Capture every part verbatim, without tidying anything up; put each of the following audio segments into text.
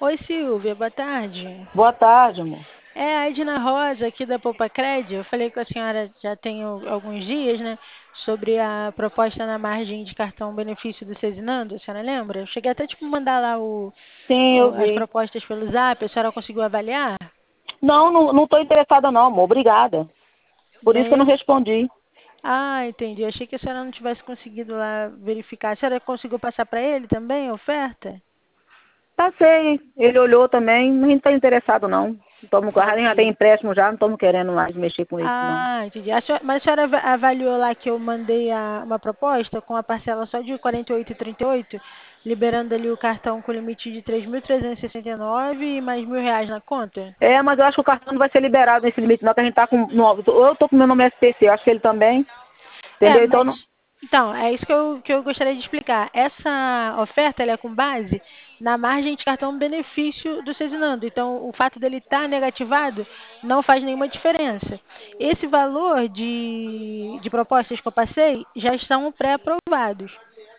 Oi, Silvia, boa tarde. Boa tarde, amor. É a Edna Rosa, aqui da Poupa Cred. Eu falei com a senhora já tem al- alguns dias, né? Sobre a proposta na margem de cartão benefício do Cezinando, a senhora lembra? Eu cheguei até tipo mandar lá o, Sim, o- eu as vi. propostas pelo Zap, a senhora conseguiu avaliar? Não, não, não estou interessada não, amor. Obrigada. Por isso que eu não É? respondi. Ah, entendi. Achei que a senhora não tivesse conseguido lá verificar. A senhora conseguiu passar para ele também a oferta? Passei. Ele olhou também. Não está interessado não. Estamos, a gente já tem Ok. empréstimo já, não estamos querendo mais mexer com isso não. Ah, entendi. A senhora- mas a senhora ava- avaliou lá que eu mandei a- uma proposta com a parcela só de quarenta e oito e trinta e oito, liberando ali o cartão com limite de três mil trezentos e sessenta e nove e mais mil reais na conta? É, mas eu acho que o cartão não vai ser liberado nesse limite não, que a gente está com... No, eu estou com meu nome S P C, eu acho que ele também. É, Entendeu? Então, mas não... então, é isso que eu, que eu gostaria de explicar. Essa oferta ela é com base na margem de cartão benefício do Cezinando. Então, o fato dele estar negativado não faz nenhuma diferença. Esse valor de, de propostas que eu passei já estão pré-aprovados.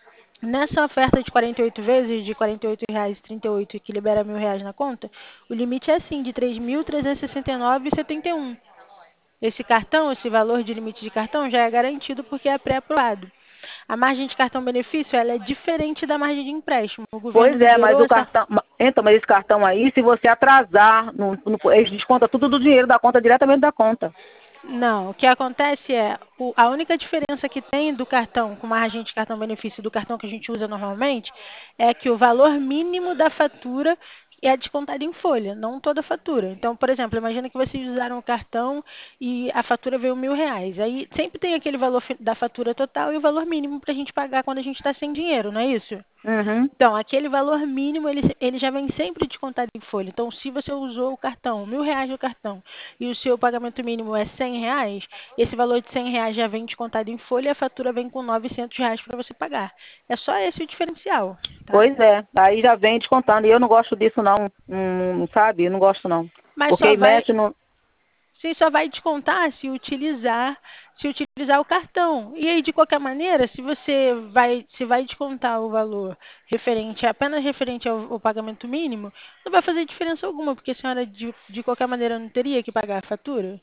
Nessa oferta de quarenta e oito vezes, de quarenta e oito reais e trinta e oito, que libera mil reais na conta, o limite é assim, de três mil trezentos e sessenta e nove e setenta e um. Esse cartão, esse valor de limite de cartão já é garantido porque é pré-aprovado. A margem de cartão benefício ela é diferente da margem de empréstimo. O governo Pois é, mas liberou o essa. cartão... ma- Então, mas esse cartão aí, se você atrasar, não, não, eles descontam tudo do dinheiro da conta, diretamente da conta. Não, o que acontece é, o- a única diferença que tem do cartão, com margem de cartão benefício do cartão que a gente usa normalmente, é que o valor mínimo da fatura é descontado em folha, não toda a fatura. Então, por exemplo, imagina que vocês usaram o cartão e a fatura veio mil reais. Aí sempre tem aquele valor fi- da fatura total e o valor mínimo para a gente pagar quando a gente está sem dinheiro, não é isso? Uhum. Então, aquele valor mínimo, ele, ele já vem sempre descontado em folha. Então, se você usou o cartão, mil reais no cartão, e o seu pagamento mínimo é cem reais, esse valor de cem reais já vem descontado em folha e a fatura vem com novecentos reais para você pagar. É só esse o diferencial, tá? Pois é, aí já vem descontando. E eu não gosto disso não, hum, sabe? Eu não gosto não. Mas Porque só aí vai, mexe no... você só vai descontar se utilizar, se utilizar o cartão. E aí, de qualquer maneira, se você vai, se vai descontar o valor referente, apenas referente ao, ao pagamento mínimo, não vai fazer diferença alguma, porque a senhora de, de qualquer maneira não teria que pagar a fatura.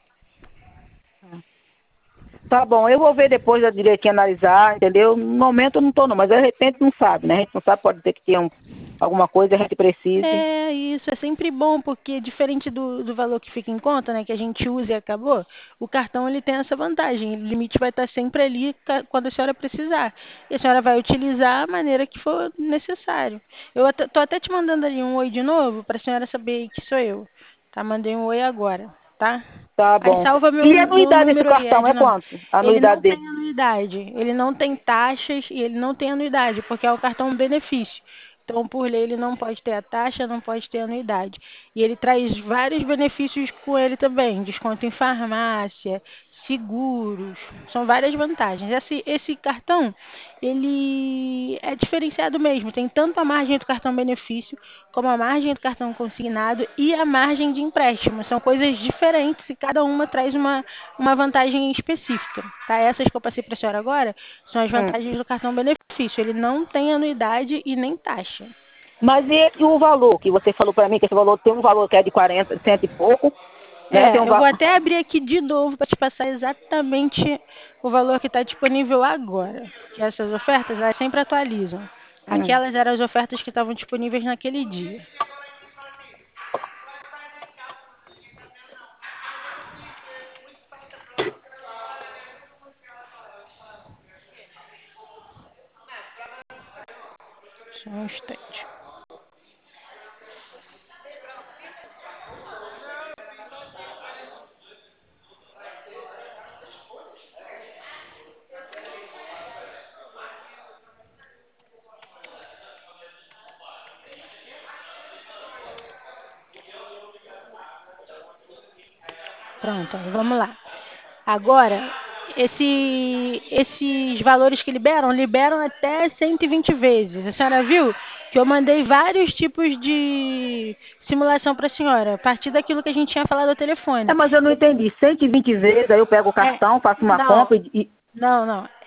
Tá bom, eu vou ver depois direitinho, analisar, entendeu? No momento eu não tô não, mas de repente não sabe, né? A gente não sabe, pode ter que ter um, alguma coisa, a gente precise. É, isso é sempre bom, porque diferente do, do valor que fica em conta, né, que a gente usa e acabou, o cartão ele tem essa vantagem, o limite vai estar sempre ali ca- quando a senhora precisar. E a senhora vai utilizar a maneira que for necessário. Eu até, tô até te mandando ali um oi de novo, para a senhora saber que sou eu. Tá? Mandei um oi agora, tá? Tá Aí bom. salva meu, E a meu anuidade desse número aí, cartão é Edna. quanto? A Ele anuidade não tem dele? anuidade, ele não tem taxas e ele não tem anuidade, porque é o cartão benefício. Então, por lei, ele não pode ter a taxa, não pode ter anuidade. E ele traz vários benefícios com ele também, desconto em farmácia, seguros, são várias vantagens. Esse, esse cartão, ele é diferenciado mesmo, tem tanto a margem do cartão benefício, como a margem do cartão consignado e a margem de empréstimo. São coisas diferentes e cada uma traz uma, uma vantagem específica. Tá? Essas que eu passei para a senhora agora são as Hum. vantagens do cartão benefício. Ele não tem anuidade e nem taxa. Mas e, e o valor que você falou pra mim, que esse valor tem um valor que é de quarenta, cento e pouco, né? Tem um É, eu vou va... até abrir aqui de novo para te passar exatamente o valor que está disponível agora. Que essas ofertas, elas sempre atualizam. Hum. Aquelas eram as ofertas que estavam disponíveis naquele dia. Só um instante. Pronto, vamos lá. Agora, esse, esses valores que liberam, liberam até cento e vinte vezes. A senhora viu que eu mandei vários tipos de simulação para a senhora, a partir daquilo que a gente tinha falado ao É, telefone. mas eu não entendi. cento e vinte vezes, aí eu pego o É, cartão, faço uma não, compra e... e- não, não.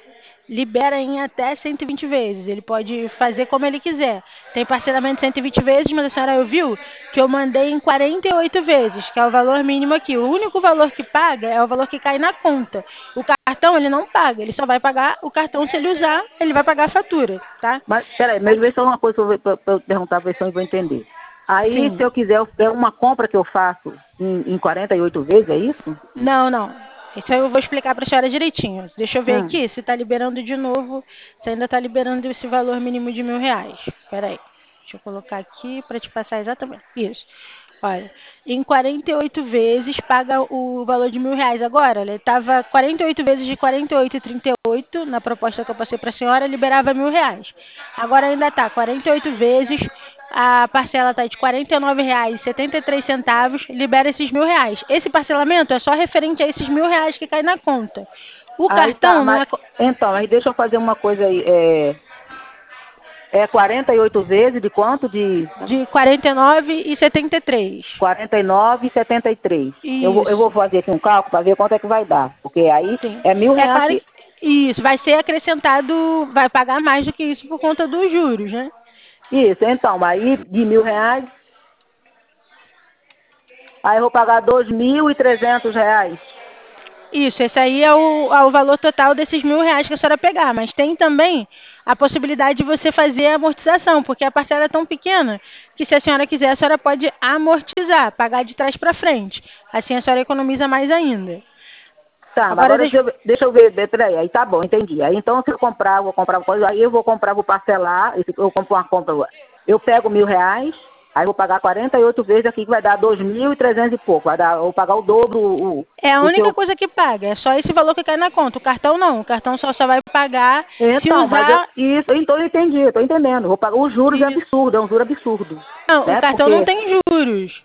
libera em até cento e vinte vezes. Ele pode fazer como ele quiser. Tem parcelamento de cento e vinte vezes, mas a senhora viu que eu mandei em quarenta e oito vezes, que é o valor mínimo aqui. O único valor que paga é o valor que cai na conta. O cartão, ele não paga, ele só vai pagar o cartão se ele usar, ele vai pagar a fatura, tá? Mas, peraí, mas vê só uma coisa para eu perguntar para ver se eu vou entender. Aí, Sim. se eu quiser, é uma compra que eu faço em, em quarenta e oito vezes, é isso? Não, não. Isso aí eu vou explicar para a senhora direitinho. Deixa eu ver Hum. aqui se está liberando de novo, se ainda está liberando esse valor mínimo de mil reais. Espera aí. Deixa eu colocar aqui para te passar exatamente. Isso. Olha, em quarenta e oito vezes paga o valor de mil reais. Agora, ele estava quarenta e oito vezes de quarenta e oito e trinta e oito, na proposta que eu passei para a senhora, liberava mil reais. Agora ainda está quarenta e oito vezes, a parcela está de quarenta e nove reais e setenta e três centavos, libera esses mil reais. Esse parcelamento é só referente a esses mil reais que cai na conta. O Aí tá, cartão não mas é então, aí deixa eu fazer uma coisa aí. É, é quarenta e oito vezes de quanto? De de quarenta e nove e setenta e três. quarenta e nove e setenta e três. Eu vou, eu vou Isso. fazer aqui um cálculo para ver quanto é que vai dar. Porque aí Sim. é mil É reais claro que. que isso vai ser acrescentado, vai pagar mais do que isso por conta dos juros, né? Isso, então, aí de mil reais, aí eu vou pagar dois mil e trezentos reais. Isso, esse aí é o, é o valor total desses mil reais que a senhora pegar. Mas tem também a possibilidade de você fazer a amortização, porque a parcela é tão pequena que se a senhora quiser, a senhora pode amortizar, pagar de trás para frente. Assim a senhora economiza mais ainda. Tá, mas Agora agora deixa deixa eu, ver- deixa eu ver, ver, peraí, aí tá bom, entendi. Aí então se eu comprar, eu vou comprar uma coisa, aí eu vou comprar, vou parcelar, esse- eu compro uma compra, eu pego mil reais, aí vou pagar quarenta e oito vezes aqui, que vai dar dois mil e trezentos e pouco, vai dar, eu vou pagar o dobro, o, É a o que única eu... coisa que paga, é só esse valor que cai na conta. O cartão não, o cartão só, só vai pagar se Então, mas eu, usar. isso, então eu entendi, eu tô entendendo, eu vou pagar os juros é Isso. absurdo, é um juro absurdo, Não, o né, cartão não porque tem juros.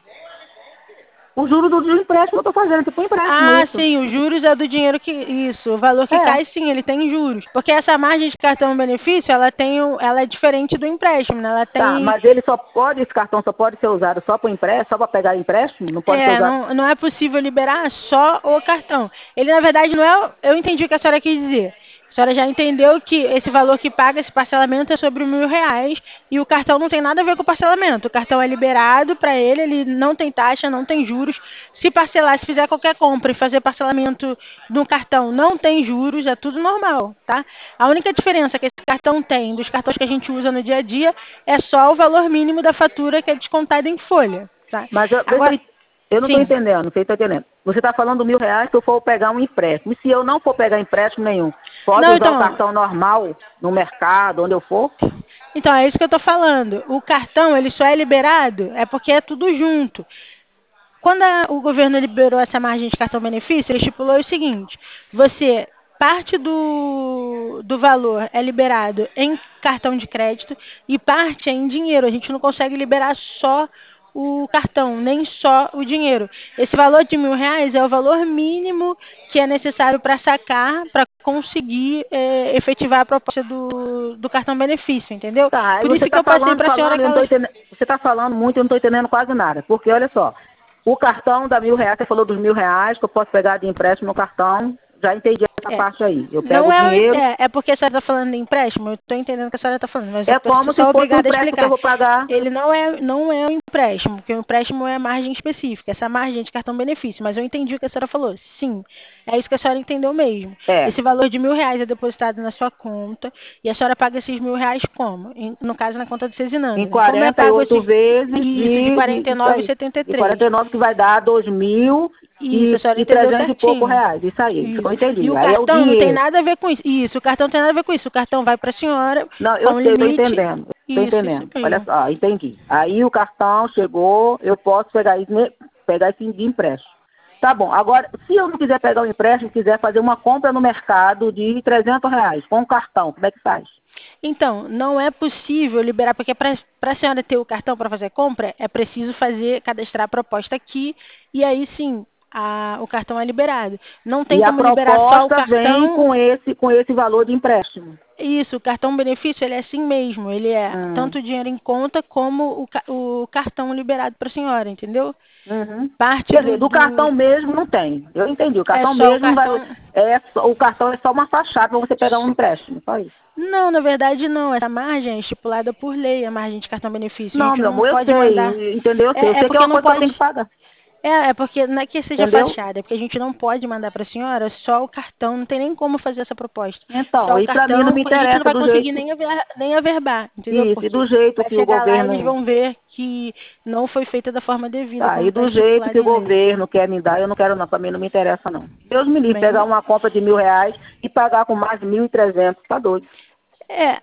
o juro do, do empréstimo eu tô fazendo, tipo um empréstimo Ah, isso. sim, os juros é do dinheiro que. Isso, o valor que É, cai, sim, ele tem juros. Porque essa margem de cartão-benefício, ela tem o- ela é diferente do empréstimo, né? Ela tá, tem. mas ele só pode, esse cartão só pode ser usado só para empréstimo, só para pegar empréstimo, não pode ser É, usado... não, não é possível liberar só o cartão. Ele, na verdade, não é. Eu entendi o que a senhora quis dizer. A senhora já entendeu que esse valor que paga, esse parcelamento é sobre mil reais e o cartão não tem nada a ver com o parcelamento. O cartão é liberado para ele, ele não tem taxa, não tem juros. Se parcelar, se fizer qualquer compra e fazer parcelamento no cartão, não tem juros, é tudo normal, tá? A única diferença que esse cartão tem dos cartões que a gente usa no dia a dia é só o valor mínimo da fatura que é descontado em folha, tá? Mas eu, vê se Agora, eu, eu não estou sim. entendendo, não sei se está entendendo. Você está falando mil reais se eu for pegar um empréstimo. E se eu não for pegar empréstimo nenhum, pode Não, usar o então, cartão normal no mercado, onde eu for? então é isso que eu estou falando. O cartão ele só é liberado é porque é tudo junto. Quando a- o governo liberou essa margem de cartão-benefício, ele estipulou o seguinte: você parte do, do valor é liberado em cartão de crédito e parte é em dinheiro. A gente não consegue liberar só o cartão, nem só o dinheiro. Esse valor de mil reais é o valor mínimo que é necessário para sacar, para conseguir eh, efetivar a proposta do, do cartão-benefício, entendeu? Tá, aí Por você isso que está eu passei falando, para a senhora falando, eu não tô aquelas. entendendo. Você está falando muito, eu não estou entendendo quase nada. Porque olha só, o cartão dá mil reais, você falou dos mil reais, que eu posso pegar de empréstimo no cartão, já entendi essa É, parte aí. Eu pego não o é, o em- dinheiro, é, é porque a senhora está falando de empréstimo, eu estou entendendo o que a senhora está falando, mas eu é estou como se só fosse um obrigada a empréstimo que eu explicar. vou pagar. Ele não é, não é um empréstimo, porque o empréstimo é margem específica, essa margem é de cartão-benefício, mas eu entendi o que a senhora falou. Sim, é isso que a senhora entendeu mesmo. É, Esse valor de mil reais é depositado na sua conta e a senhora paga esses mil reais como? Em- no caso, na conta do em Cezinando, né? Como é quarenta e pago oito esse, vezes isso, de de, de quarenta e isso nove e aí. setenta e De três. quarenta e nove que vai dar dois mil Isso, a e, senhora e entendeu trezentos e pouco certinho. reais. Isso aí, isso que eu Isso. E entendi. o Aí é o cartão não tem dinheiro. nada a ver com isso. Isso, o cartão não tem nada a ver com isso. O cartão vai para a senhora Não, eu com sei, eu estou limite. entendendo. Estou Isso, isso entendendo. Olha mesmo. só, entendi. Aí o cartão chegou, eu posso pegar isso, ne- pegar esse de empréstimo. Tá bom. Agora, se eu não quiser pegar o empréstimo, quiser fazer uma compra no mercado de trezentos reais com o cartão, como é que faz? Então, não é possível liberar, porque para a senhora ter o cartão para fazer compra, é preciso fazer, cadastrar a proposta aqui, e aí sim, a- o cartão é liberado. Não tem E a como liberar só o proposta vem cartão. com esse, com esse valor de empréstimo. Isso, o cartão benefício, ele é assim mesmo. Ele é Hum. tanto o dinheiro em conta como o, ca- o cartão liberado para a senhora, entendeu? Uhum. Parte Quer do, dizer, do do... cartão mesmo não tem. Eu entendi. O É cartão só o mesmo vai. cartão... É, só- o cartão é só uma fachada para você pegar um empréstimo. Só isso. Não, na verdade não. Essa margem é estipulada por lei, a margem de cartão benefício. A Não, gente meu não amor, eu pode mandar... sei. Entendeu? Eu sei. Eu É, é sei que é porque uma não coisa que eu tenho pode... que pagar. É, é porque não é que seja Entendeu? fachada, é porque a gente não pode mandar para a senhora só o cartão, não tem nem como fazer essa proposta. Então, Só o e para mim não cartão me a gente não interessa vai do conseguir jeito. nem, aver, nem averbar, entendeu? Isso, e do Porque jeito vai que o chegar lá eles governo. vão ver que não foi feita da forma devida, Tá, como e está do jeito estipulado que o em lei. governo quer me dar, eu não quero não, para mim não me interessa não. Deus me livre, Bem, pegar uma compra de mil reais e pagar com mais de mil e trezentos, tá doido. é,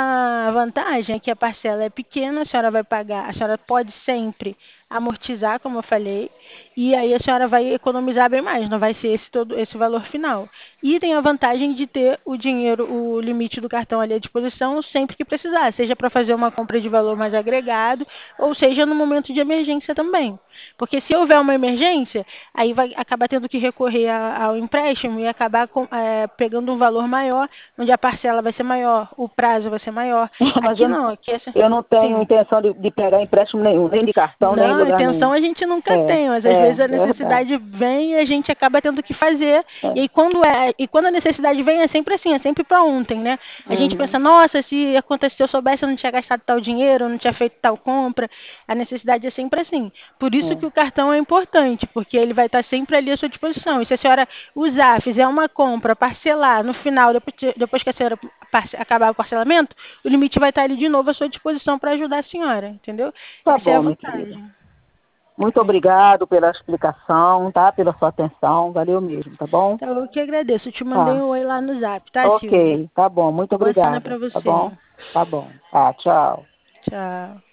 a vantagem é que a parcela é pequena, a senhora vai pagar, a senhora pode sempre amortizar, como eu falei, e aí a senhora vai economizar bem mais, não vai ser esse todo esse valor final. E tem a vantagem de ter o dinheiro, o limite do cartão ali à disposição sempre que precisar, seja para fazer uma compra de valor mais agregado, ou seja no momento de emergência também. Porque se houver uma emergência, aí vai acabar tendo que recorrer a- ao empréstimo e acabar com- eh, pegando um valor maior, onde a parcela vai ser maior, o prazo vai ser maior. Mas Aqui eu, não- não, aqui é... essa- eu não tenho Sim. intenção de, de pegar empréstimo nenhum, nem de cartão, nem em Não, lugar nenhum. intenção a gente nunca É, tem, mas às é, vezes a verdade. necessidade vem e a gente acaba tendo que fazer. E É. aí quando é, e quando a necessidade vem é sempre assim, é sempre para ontem, né? A gente Uhum. pensa, nossa, se acontecesse, se eu soubesse, eu não tinha gastado tal dinheiro, eu não tinha feito tal compra. A necessidade é sempre assim. Por isso É. que o cartão é importante, porque ele vai estar sempre ali à sua disposição. E se a senhora usar, fizer uma compra, parcelar no final, depois, que- depois que a senhora parce- acabar o parcelamento, o limite vai estar ali de novo à sua disposição para ajudar a senhora, entendeu? Tá Essa é a bom, minha querida. vantagem. Muito obrigado pela explicação, tá? Pela sua atenção, valeu mesmo, tá bom? Então, eu que agradeço. Eu te mandei Tá. um oi lá no zap, tá, Silvia? Ok, tá bom, muito Boa semana obrigada, pra tá você. bom? Tá bom. Tá, tchau. Tchau.